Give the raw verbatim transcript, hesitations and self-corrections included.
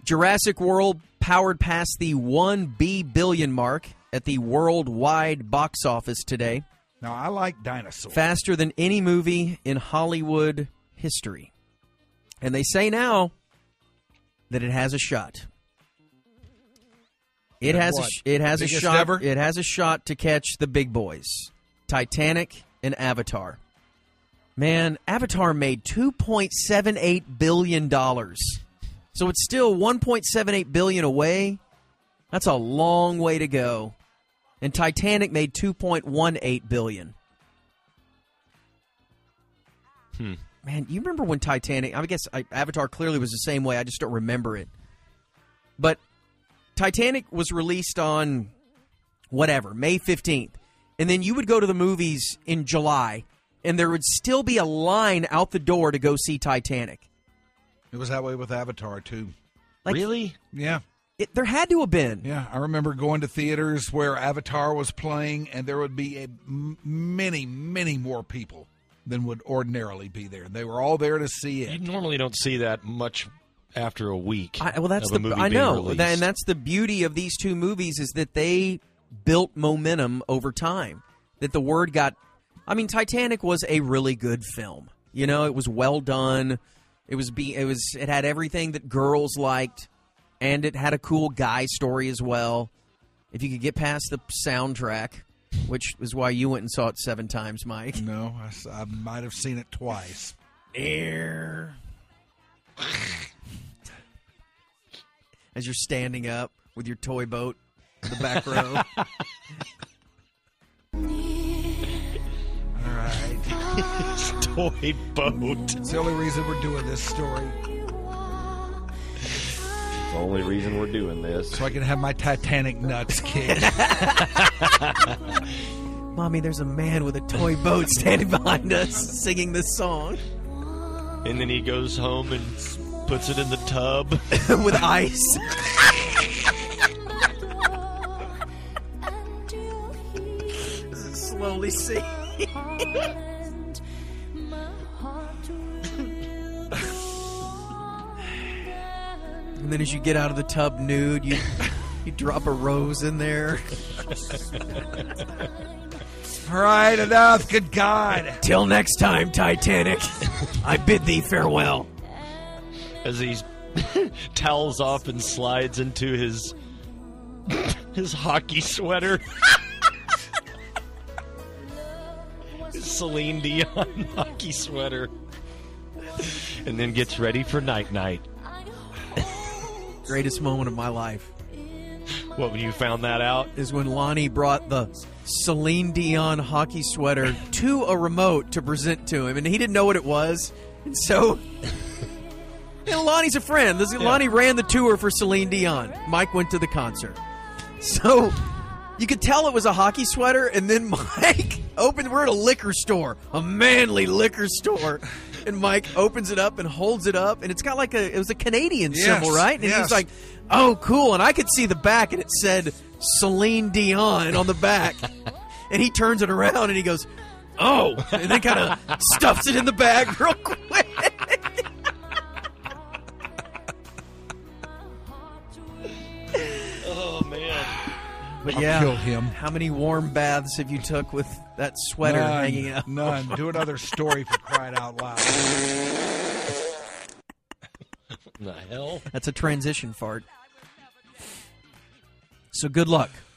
Jurassic World powered past the one B billion mark at the worldwide box office today. Now, I like dinosaurs. Faster than any movie in Hollywood history. And they say now that it has a shot. It has a, it has Biggest a shot. ever? It has a shot to catch the big boys, Titanic and Avatar. Man, Avatar made two point seven eight billion dollars. So it's still one point seven eight billion dollars away. That's a long way to go. And Titanic made two point one eight billion dollars. Hmm. Man, you remember when Titanic, I guess I, Avatar clearly was the same way. I just don't remember it. But Titanic was released on whatever, May fifteenth. And then you would go to the movies in July, and there would still be a line out the door to go see Titanic. It was that way with Avatar, too. Like, really? Yeah. It, there had to have been. Yeah, I remember going to theaters where Avatar was playing, and there would be a, m- many, many more people than would ordinarily be there. They were all there to see it. You normally don't see that much after a week. I, well, that's of a the movie I being know, released. that, and that's the beauty of these two movies is that they built momentum over time. That the word got. I mean, Titanic was a really good film. You know, it was well done. It was be. It was. It had everything that girls liked, and it had a cool guy story as well. If you could get past the soundtrack, which is why you went and saw it seven times, Mike. No, I, s- I might have seen it twice. Air. As you're standing up with your toy boat in the back row. All right. Toy boat. It's the only reason we're doing this story. The only reason we're doing this. So I can have my Titanic nuts kicked. Mommy, there's a man with a toy boat standing behind us singing this song. And then he goes home and puts it in the tub. With ice. Slowly sing. And then as you get out of the tub nude, you you drop a rose in there. All right, enough. Good God. Till next time, Titanic, I bid thee farewell. As he towels off and slides into his his hockey sweater. His Celine Dion hockey sweater. And then gets ready for night-night. Greatest moment of my life What, when you found that out? is when Lonnie brought the Celine Dion hockey sweater to a remote to present to him, and he didn't know what it was. And so, you know, Lonnie's a friend. This, Lonnie ran the tour for Celine Dion. Mike went to the concert. So, you could tell it was a hockey sweater, and then Mike opened, we're at a liquor store, a manly liquor store. And Mike opens it up and holds it up, and it's got like a, it was a Canadian Yes, symbol, right? And yes. he's like, oh, cool. And I could see the back, and it said Celine Dion on the back. And he turns it around, and he goes, oh, and then kind of stuffs it in the bag real quick. Oh, man. But I'll yeah, kill him. How many warm baths have you took with that sweater None, hanging out? None. Do another story for crying out loud. The hell? That's a transition fart. So good luck